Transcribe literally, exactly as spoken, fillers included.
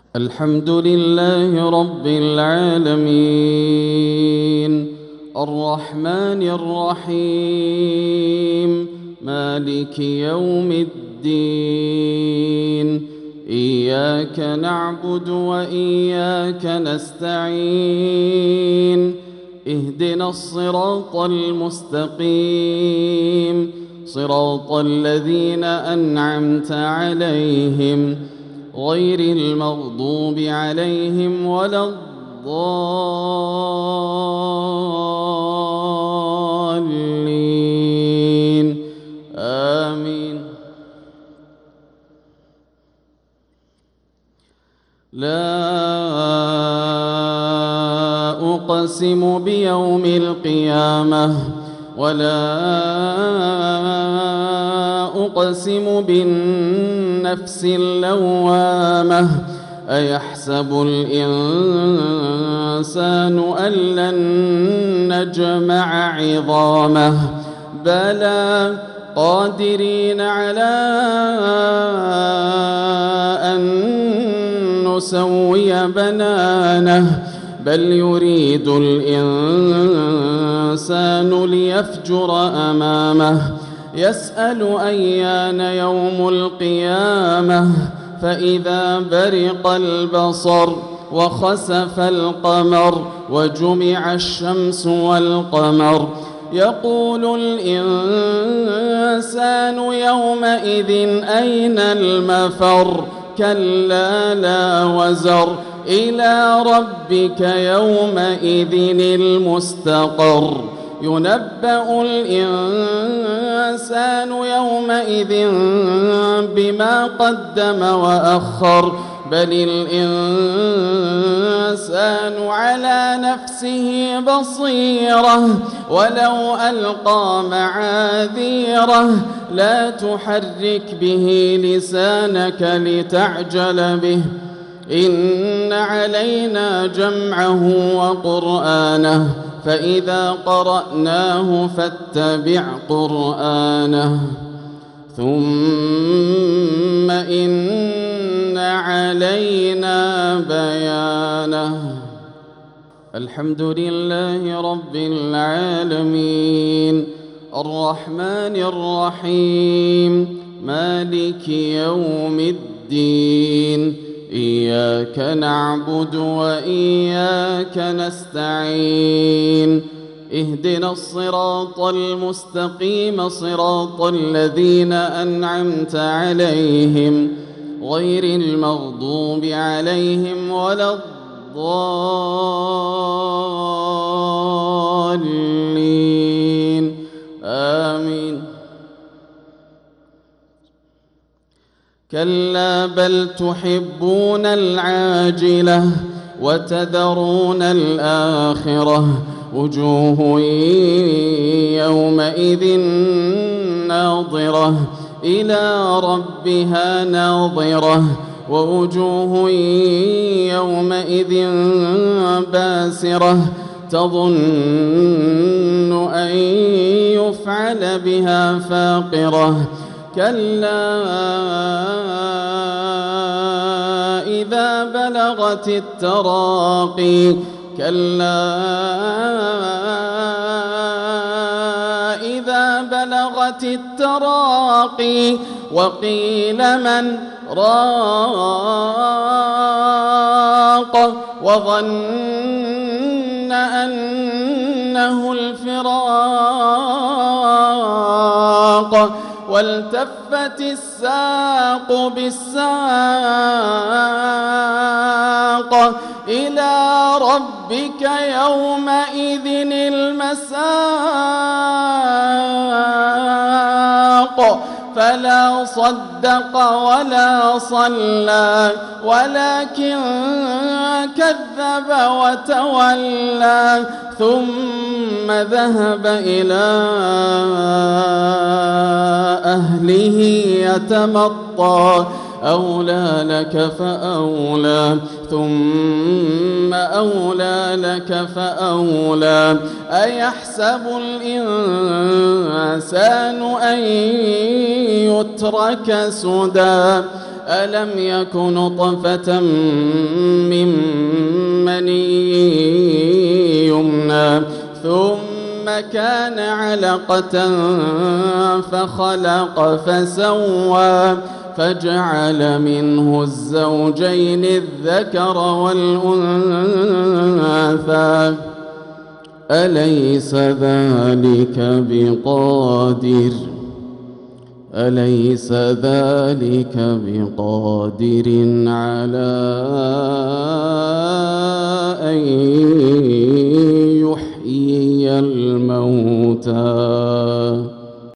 الحمد لله رب العالمين الرحمن الرحيم مالك يوم الدين إياك نعبد وإياك نستعين اهدنا الصراط المستقيم صراط الذين أنعمت عليهم غير المغضوب عليهم ولا الضالين آمين. لا أقسم بيوم القيامة ولا أقسم بالنفس اللوامة أيحسب الإنسان أن لن نجمع عظامه بلى قادرين على أن نسوي بنانه بل يريد الإنسان ليفجر أمامه يسأل أيان يوم القيامة فإذا برق البصر وخسف القمر وجمع الشمس والقمر يقول الإنسان يومئذ أين المفر كلا لا وزر إلى ربك يومئذ المستقر ينبأ الإنسان يومئذ بما قدم وأخر بل الإنسان على نفسه بصيرة ولو ألقى معاذيره لا تحرك به لسانك لتعجل به إن علينا جمعه وقرآنه فإذا قرأناه فاتبع قرآنه ثم إن علينا بيانه. الحمد لله رب العالمين الرحمن الرحيم مالك يوم الدين إياك نعبد وإياك نستعين اهدنا الصراط المستقيم صراط الذين أنعمت عليهم غير المغضوب عليهم ولا الضالين آمين. كلا بل تحبون العاجلة وتذرون الآخرة وجوه يومئذ ناظرة إلى ربها ناظرة ووجوه يومئذ باسرة تظن أن يفعل بها فاقرة كلا إذا بلغت التراقي كلا إذا بلغت التراقي وقيل من راق وظن أنه الفراق والتفت الساق بالساق إلى ربك يومئذ المساق فلا صدق ولا صلى ولكن كذب وتولى ثم ذهب إلى أهله يتمطى أولى لك فأولى ثم أولى لك فأولى أيحسب الإنسان أن يترك سدى ألم يك نطفة من مني يمنى ثم كان علقة فخلق فسوى فجعل منه الزوجين الذكر والأنثى أليس ذلك بقادر أليس ذلك بقادر على